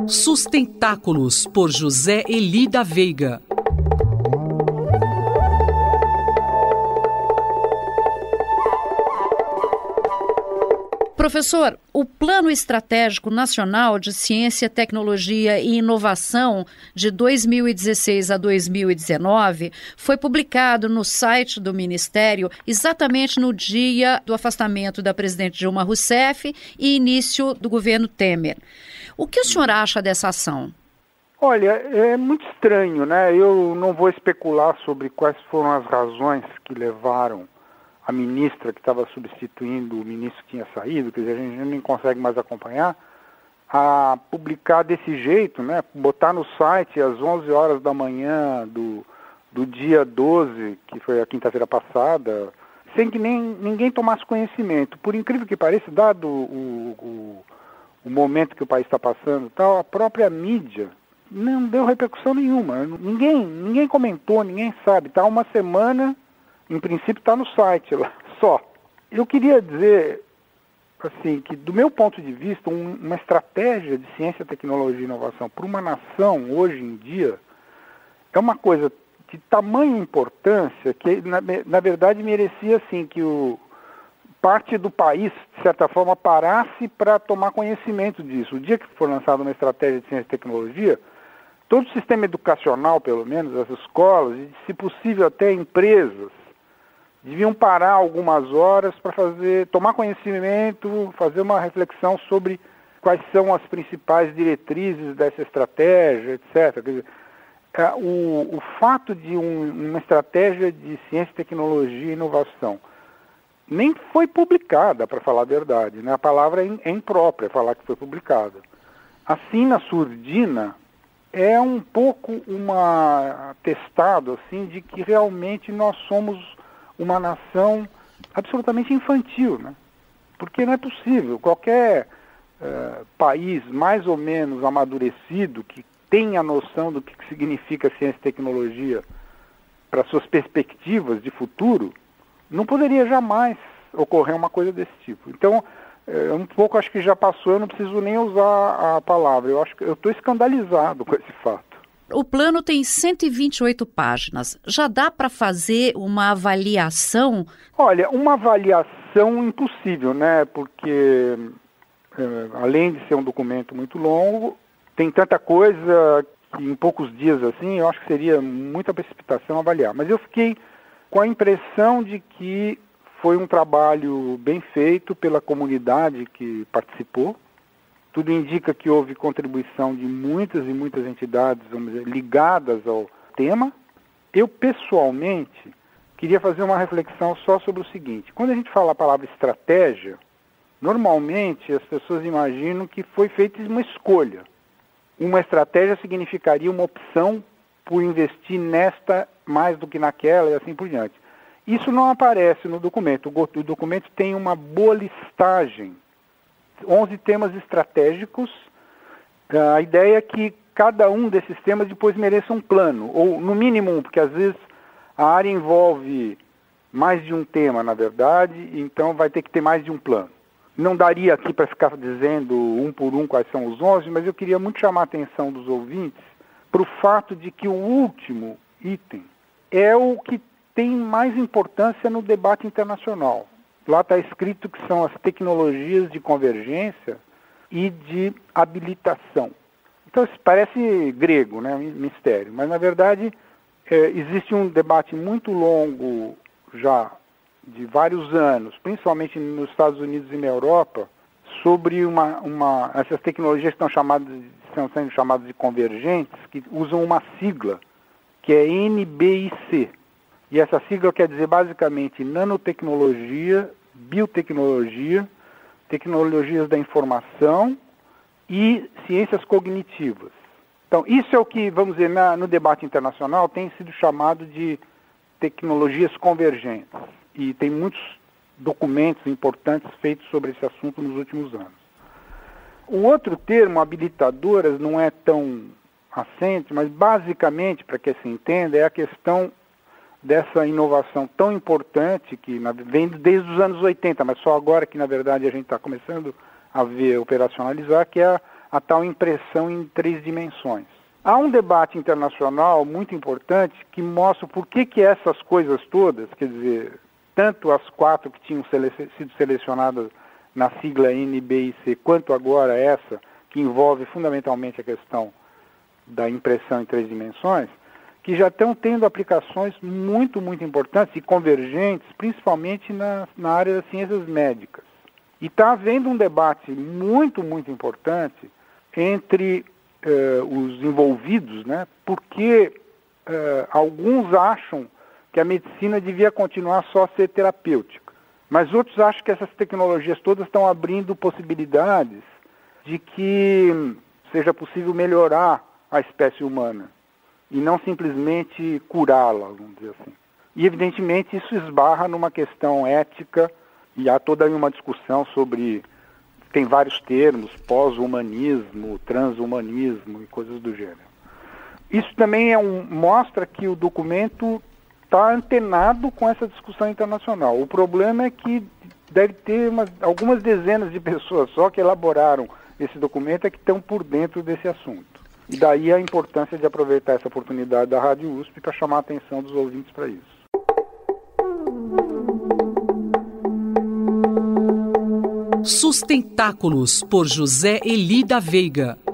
Sustentáculos, por José Eli da Veiga. Professor, o Plano Estratégico Nacional de Ciência, Tecnologia e Inovação de 2016 a 2019 foi publicado no site do Ministério exatamente no dia do afastamento da presidente Dilma Rousseff e início do governo Temer. O que o senhor acha dessa ação? Olha, é muito estranho, né? Eu não vou especular sobre quais foram as razões que levaram a ministra que estava substituindo o ministro que tinha saído, quer dizer, a gente nem consegue mais acompanhar, a publicar desse jeito, né? Botar no site às 11 horas da manhã do dia 12, que foi a quinta-feira passada, sem que ninguém tomasse conhecimento. Por incrível que pareça, dado o momento que o país está passando, tal, a própria mídia não deu repercussão nenhuma. Ninguém comentou, ninguém sabe. Está uma semana, em princípio está no site lá, só. Eu queria dizer, assim, que do meu ponto de vista, uma estratégia de ciência, tecnologia e inovação para uma nação, hoje em dia, é uma coisa de tamanha importância que, na verdade, merecia, assim, que parte do país, de certa forma, parasse para tomar conhecimento disso. O dia que for lançada uma estratégia de ciência e tecnologia, todo o sistema educacional, pelo menos, as escolas, e, se possível, até empresas, deviam parar algumas horas para tomar conhecimento, fazer uma reflexão sobre quais são as principais diretrizes dessa estratégia, etc. Quer dizer, o fato de uma estratégia de ciência, tecnologia e inovação nem foi publicada, para falar a verdade, né? A palavra é imprópria falar que foi publicada. Assim, na surdina, é um pouco um atestado assim, de que realmente nós somos uma nação absolutamente infantil, né? Porque não é possível. Qualquer país mais ou menos amadurecido, que tenha a noção do que significa ciência e tecnologia para suas perspectivas de futuro, não poderia jamais ocorrer uma coisa desse tipo. Então, um pouco acho que já passou, eu não preciso nem usar a palavra. Eu acho que eu estou escandalizado com esse fato. O plano tem 128 páginas. Já dá para fazer uma avaliação? Olha, uma avaliação impossível, né? Porque, além de ser um documento muito longo, tem tanta coisa que em poucos dias assim, eu acho que seria muita precipitação avaliar. Mas eu fiquei com a impressão de que foi um trabalho bem feito pela comunidade que participou. Tudo indica que houve contribuição de muitas e muitas entidades, vamos dizer, ligadas ao tema. Eu, pessoalmente, queria fazer uma reflexão só sobre o seguinte. Quando a gente fala a palavra estratégia, normalmente as pessoas imaginam que foi feita uma escolha. Uma estratégia significaria uma opção por investir nesta mais do que naquela e assim por diante. Isso não aparece no documento. O documento tem uma boa listagem. 11 temas estratégicos. A ideia é que cada um desses temas depois mereça um plano, ou no mínimo um, porque às vezes a área envolve mais de um tema, na verdade, então vai ter que ter mais de um plano. Não daria aqui para ficar dizendo um por um quais são os 11, mas eu queria muito chamar a atenção dos ouvintes para o fato de que o último item é o que tem mais importância no debate internacional. Lá está escrito que são as tecnologias de convergência e de habilitação. Então, isso parece grego, né, mistério, mas, na verdade, existe um debate muito longo já, de vários anos, principalmente nos Estados Unidos e na Europa, sobre essas tecnologias que estão sendo chamadas de convergentes, que usam uma sigla, que é NBIC. E essa sigla quer dizer, basicamente, nanotecnologia, biotecnologia, tecnologias da informação e ciências cognitivas. Então, isso é o que, vamos dizer, no debate internacional tem sido chamado de tecnologias convergentes. E tem muitos documentos importantes feitos sobre esse assunto nos últimos anos. O outro termo, habilitadoras, não é tão assente, mas basicamente, para que se entenda, é a questão dessa inovação tão importante que vem desde os anos 80, mas só agora que, na verdade, a gente está começando a ver operacionalizar, que é a tal impressão em 3 dimensões. Há um debate internacional muito importante que mostra por que essas coisas todas, quer dizer, tanto as 4 que tinham sido selecionadas na sigla NBIC, quanto agora essa, que envolve fundamentalmente a questão da impressão em 3 dimensões, que já estão tendo aplicações muito, muito importantes e convergentes, principalmente na área das ciências médicas. E está havendo um debate muito, muito importante entre os envolvidos, né? Porque alguns acham que a medicina devia continuar só a ser terapêutica, mas outros acham que essas tecnologias todas estão abrindo possibilidades de que seja possível melhorar a espécie humana e não simplesmente curá-la, vamos dizer assim. E, evidentemente, isso esbarra numa questão ética e há toda uma discussão sobre, tem vários termos, pós-humanismo, transhumanismo e coisas do gênero. Isso também mostra que o documento está antenado com essa discussão internacional. O problema é que deve ter algumas dezenas de pessoas só que elaboraram esse documento é que estão por dentro desse assunto. E daí a importância de aproveitar essa oportunidade da Rádio USP para chamar a atenção dos ouvintes para isso. Sustentáculos, por José Eli da Veiga.